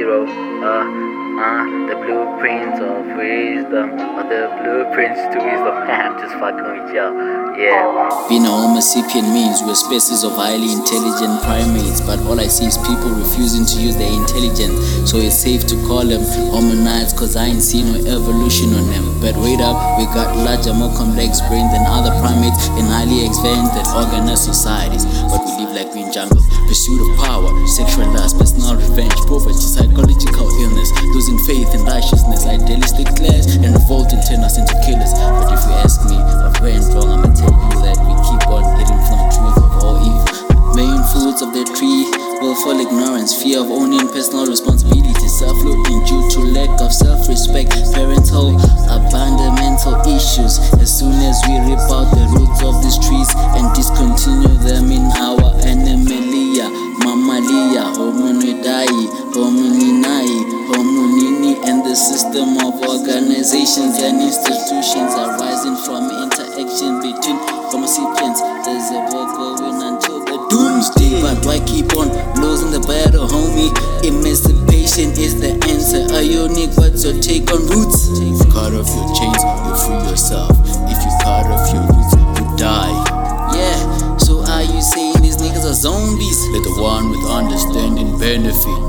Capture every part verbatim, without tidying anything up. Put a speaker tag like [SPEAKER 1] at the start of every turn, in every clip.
[SPEAKER 1] zero. Uh, uh, the blueprints of wisdom, or the blueprints to wisdom. I'm just fucking with y'all. Yeah.
[SPEAKER 2] Being a Homo sapien means we're species of highly intelligent primates, but all I see is people refusing to use their intelligence. So it's safe to call them hominids, cause I ain't seen no evolution on them. But wait up, we got larger, more complex brains than other primates in highly advanced and organized societies. But we live like we in jungles. Pursuit of power, sexual lust, personal revenge, poverty, psychological illness, losing faith in righteousness, idealistic class, and revolting turn us into killers. But if you ask me what went wrong, I'ma tell you that we keep on getting from the truth of all evil. Main fruits of the tree, willful ignorance, fear of owning personal responsibility, self-loathing due to lack of self-respect, parental abandonmental issues. As soon as we rip out the roots of these trees and discontinue them in our animalia, mammalia, hominidai, homininai, hominini, and the system of organizations and institutions arising from interaction between Homo sapiens. There's a war going until the doomsday, but why keep on losing the battle, homie? Emancipation is the answer. Are you unique? What's your take on roots? If you cut off your chains, you free yourself. If you cut off your roots, you die. Yeah, so are you saying these niggas are zombies? Let the one with understanding benefit.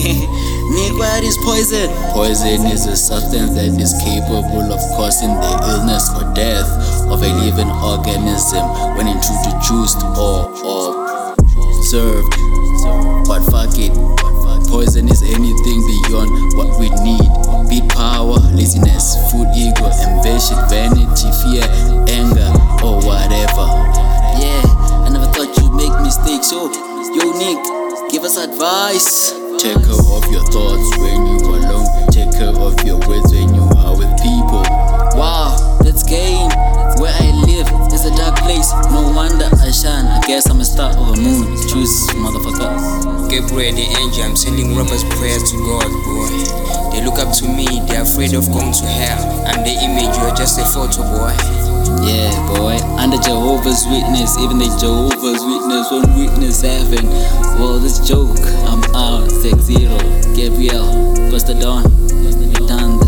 [SPEAKER 2] Nick, what is poison? Poison is a substance that is capable of causing the illness or death of a living organism when introduced or, or served. But fuck it, poison is anything beyond what we need. Be it power, laziness, food, ego, ambition, vanity, fear, anger, or whatever. Yeah, I never thought you'd make mistakes. So, yo Nick, give us advice. Take care of your thoughts when you are alone. Take care of your words when you are with people. Wow, that's gain. Where I live is a dark place. No wonder I shine. I guess I'm a star of a moon. Choose, motherfucker.
[SPEAKER 3] Gabriel the angel, I'm sending robbers prayers to God, boy. They look up to me, they're afraid of going to hell. And they image you're just a photo, boy.
[SPEAKER 2] Yeah, boy, under Jehovah's Witness, even the Jehovah's Witness won't witness heaven. Well, this joke, I'm out, six zero, Gabriel, Pastor Don, we done this.